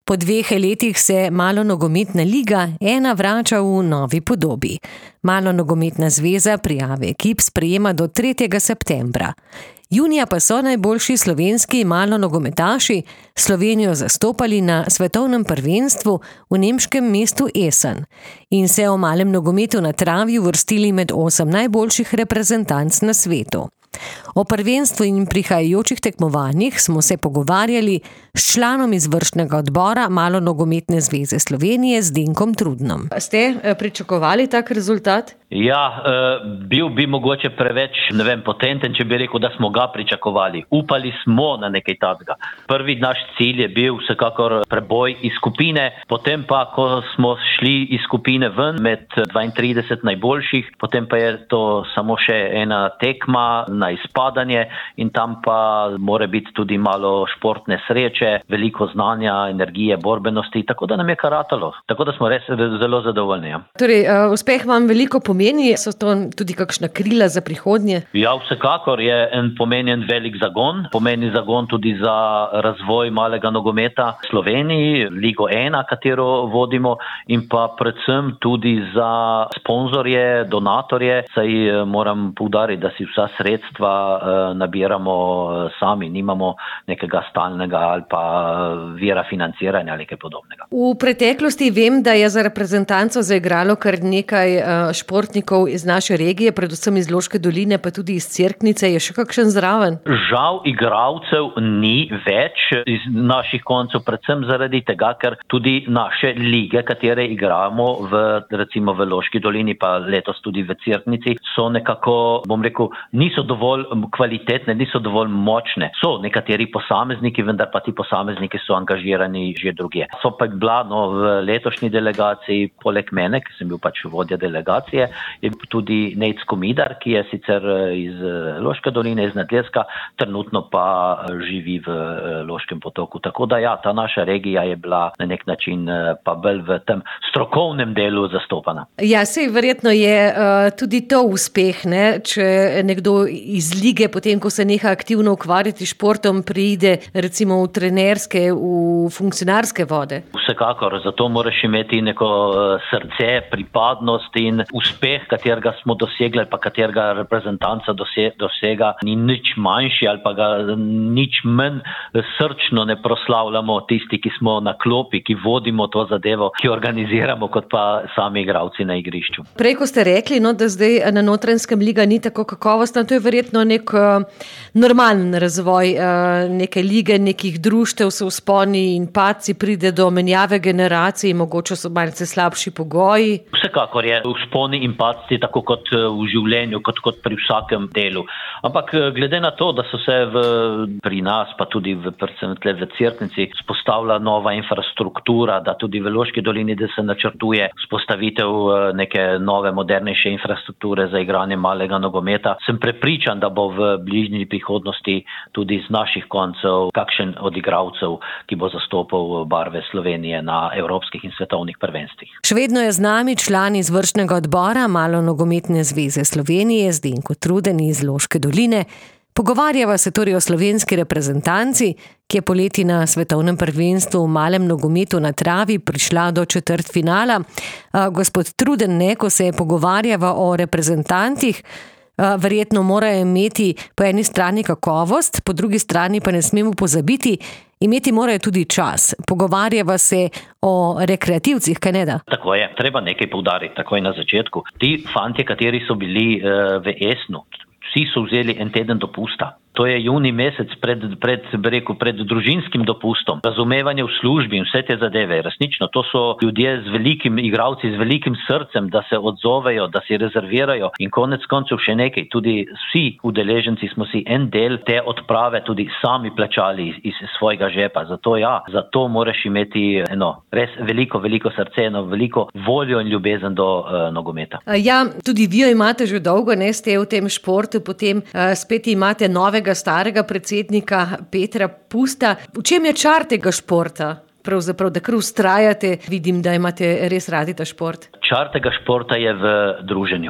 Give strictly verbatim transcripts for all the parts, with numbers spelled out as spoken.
Po dveh letih se Malonogometna liga ena vrača v novi podobi. Malonogometna zveza prijave ekip sprejema do tretjega septembra. Junija pa so najboljši slovenski malonogometaši Slovenijo zastopali na svetovnem prvenstvu v nemškem mestu Essen in se o malem nogometu na travi uvrstili med osem najboljših reprezentanc na svetu. O prvenstvu in prihajajočih tekmovanjih smo se pogovarjali s članom izvršnega odbora Malonogometne zveze Slovenije Zdenkom Trudnom. Ste pričakovali tak rezultat? Ja, bil bi mogoče preveč, ne vem, potenten, če bi rekel, da smo ga pričakovali. Upali smo na nekaj takega. Prvi naš cilj je bil vsekakor preboj iz skupine, potem pa, ko smo šli iz skupine ven med dvaintrideset najboljših, potem pa je to samo še ena tekma na izpadanje in tam pa mora biti tudi malo športne sreče, veliko znanja, energije, borbenosti, tako da nam je karatalo. Tako da smo res zelo zadovoljni. Ja. Torej, uspeh vam veliko pomeni, so to tudi kakšna krila za prihodnje? Ja, vsekakor je en pomenjen velik zagon, pomeni zagon tudi za razvoj malega nogometa v Sloveniji, Ligo ena, katero vodimo, in pa predvsem tudi za sponzorje, donatorje, saj moram poudariti, da si vsa sredstva nabiramo sami, nimamo nekega stalnega ali pa vira financiranja ali kaj podobnega. V preteklosti vem, da je za reprezentanco zaigralo kar nekaj športnikov iz naše regije, predvsem iz Loške doline, pa tudi iz Cerknice. Je še kakšen zraven? Žal igralcev ni več iz naših koncev, predvsem zaradi tega, ker tudi naše lige, katere igramo v, recimo v Loški dolini, pa letos tudi v Cerknici, so nekako, bom rekel, niso dovolj kvalitetne, niso dovolj močne. So nekateri posamezniki, vendar pa ti posamezniki so angažirani že drugje. So pa bila no, v letošnji delegaciji, poleg mene, ki sem bil pač vodja delegacije, je tudi Nejc Komidar, ki je sicer iz Loške doline, iz Nadleska, trenutno pa živi v Loškem potoku. Tako da ja, ta naša regija je bila na nek način pa bolj v tem strokovnem delu zastopana. Ja, sej verjetno je uh, tudi to uspeh, ne? Če nekdo iz lige, potem ko se neha aktivno ukvarjati športom, pride recimo v trenerske, v funkcionarske vode. Vsekakor, zato moraš imeti neko srce, pripadnost in uspeh, katerega smo dosegli, pa katerega reprezentanca dosega, ni nič manjši ali pa ga nič manj srčno ne proslavljamo tisti, ki smo na klopi, ki vodimo to zadevo, ki organiziramo, kot pa sami igralci na igrišču. Prej, ko ste rekli, no, da zdaj na Notranjskem liga ni tako kakovostna, to je verjetno nek uh, normalen razvoj uh, neke lige, nekih društev, so vzponi in padci, pride do menjave generacij, mogoče so malce slabši pogoji. Vsekakor je vzponi in padci tako kot v življenju, kot, kot pri vsakem delu. Ampak glede na to, da so se v, pri nas, pa tudi v, predvsem tle v Cerknici, spostavila nova infrastruktura, da tudi v Loški dolini, da se načrtuje spostavitev neke nove, modernejše infrastrukture za igranje malega nogometa, sem prepričan, da bo v bližnji prihodnosti tudi z naših koncev kakšen od igralcev, ki bo zastopal barve Slovenije na evropskih in svetovnih prvenstvih. Še vedno je z nami član izvršnega odbora Malonogometne zveze Slovenije Zdenko Truden iz Loške doline. Pogovarjava se torej o slovenski reprezentanci, ki je poleti na svetovnem prvenstvu v malem nogometu na travi prišla do četrtfinala. Gospod Truden, ne, ko se pogovarjava o reprezentantih, verjetno morajo imeti po eni strani kakovost, po drugi strani pa ne smemo pozabiti, imeti morajo tudi čas. Pogovarjava se o rekreativcih, kaj ne da? Tako je, treba nekaj poudariti takoj na začetku. Ti fantje, kateri so bili uh, v Essnu, vsi so vzeli en teden dopusta. To je junij mesec pred, pred, rekel, pred družinskim dopustom. Razumevanje v službi in vse te zadeve. Resnično, to so ljudje z velikim igralci, z velikim srcem, da se odzovejo, da si rezervirajo. In konec koncev še nekaj. Tudi vsi udeleženci smo si en del te odprave tudi sami plačali iz, iz svojega žepa. Zato ja, zato moraš imeti eno res veliko, veliko srce, eno veliko voljo in ljubezen do uh, nogometa. Ja, tudi vi jo imate že dolgo, ne ste v tem športu, potem uh, spet imate nove starega predsednika Petra Pusta. V čem je čar tega športa? Pravzaprav, da kar vztrajate, vidim, da imate res radi ta šport. Čar tega športa je v druženju.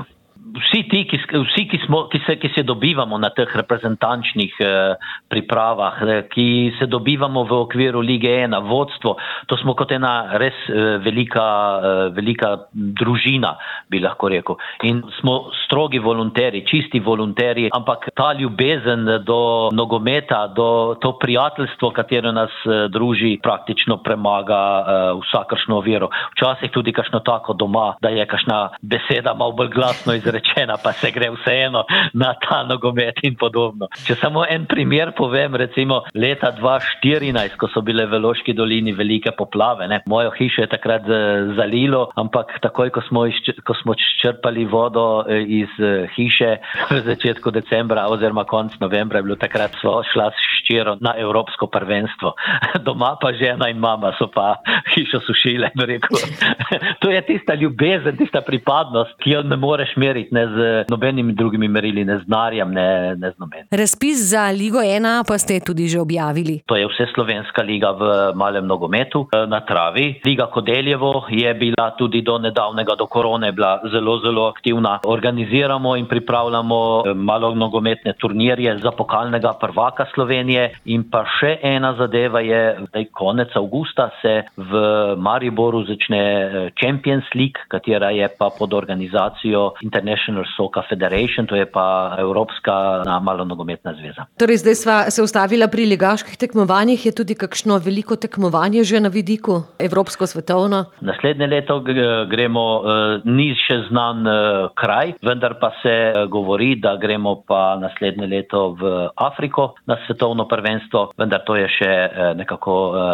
Vsi ti, ki, vsi, ki, smo, ki, se, ki se dobivamo na teh reprezentančnih eh, pripravah, eh, ki se dobivamo v okviru Lige ena, vodstvo, to smo kot ena res eh, velika, eh, velika družina, bi lahko rekel. In smo strogi volonteri, čisti volonteri, ampak ta ljubezen do nogometa, do to prijateljstvo, katero nas eh, druži, praktično premaga eh, vsakršno oviro. Včasih tudi kakšno tako doma, da je kakšna beseda malo bolj glasno izrečena, pa se gre vseeno na ta nogomet in podobno. Če samo en primer povem, recimo leta dva tisoč štirinajst, ko so bile v Loški dolini velike poplave, ne, mojo hišo je takrat eh, zalilo, ampak takoj, ko smo, izč, ko smo črpali vodo eh, iz eh, hiše v začetku decembra oziroma konc novembra, je bilo takrat so šla s hčero na evropsko prvenstvo. Doma pa žena in mama so pa hišo sušile, bi rekel. To je tista ljubezen, tista pripadnost, ki jo ne moreš meriti ne z nobenimi drugimi merili, ne z denarjem, ne, ne z nobenim. Razpis za Ligo ena pa ste tudi že objavili. To je vseslovenska liga v malem nogometu na travi. Liga Kodeljevo je bila tudi do nedavnega, do korone, bila zelo, zelo aktivna. Organiziramo in pripravljamo malo nogometne turnirje za pokalnega prvaka Slovenije in pa še ena zadeva je, da konec avgusta se v Mariboru začne Champions League, katera je pa pod organizacijo International Soccer Federation, to je pa Evropska malo nogometna zveza. Torej zdaj sva se ustavila pri ligaških tekmovanjih, je tudi kakšno veliko tekmovanje že na vidiku, evropsko, svetovno? Naslednje leto gremo, ni še znan kraj, vendar pa se govori, da gremo pa naslednje leto v Afriko na svetovno prvenstvo, vendar to je še nekako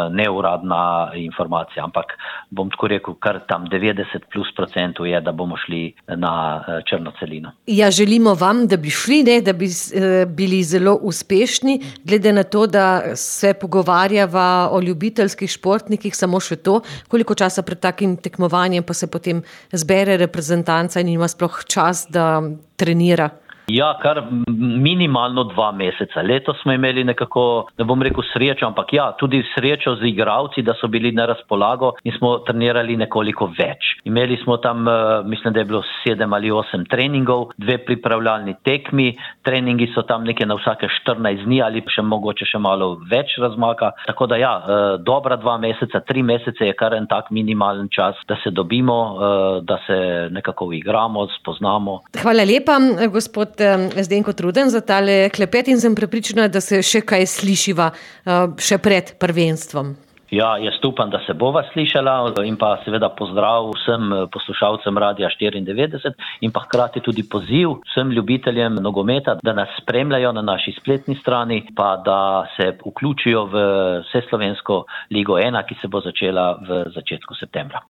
neuradna informacija, ampak bom tako rekel, kar tam devetdeset plus procentov je, da bomo šli na črno celino. Ja, želimo vam, da bi šli, ne, da bi bili zelo uspešni, glede na to, da se pogovarjava o ljubiteljskih športnikih, samo še to, koliko časa pred takim tekmovanjem pa se potem zbere reprezentanca in ima sploh čas, da trenira? Ja, kar minimalno dva meseca. Letos smo imeli nekako, ne bom rekel srečo, ampak ja, tudi srečo z igralci, da so bili na razpolago in smo trenirali nekoliko več. Imeli smo tam, mislim, da je bilo sedem ali osem treningov, dve pripravljalni tekmi, treningi so tam nekje na vsake štirinajst dni ali še mogoče še malo več razmaka. Tako da ja, dobra dva meseca, tri mesece je kar en tak minimalen čas, da se dobimo, da se nekako igramo, spoznamo. Hvala lepa, gospod Zdenko Truden, za tale klepet in sem prepričana, da se še kaj slišiva še pred prvenstvom. Ja, jaz upam, da se bova slišala in pa seveda pozdrav vsem poslušalcem Radia štiriindevetdeset in pa hkrati tudi poziv vsem ljubiteljem nogometa, da nas spremljajo na naši spletni strani, pa da se vključijo v vseslovensko Ligo ena, ki se bo začela v začetku septembra.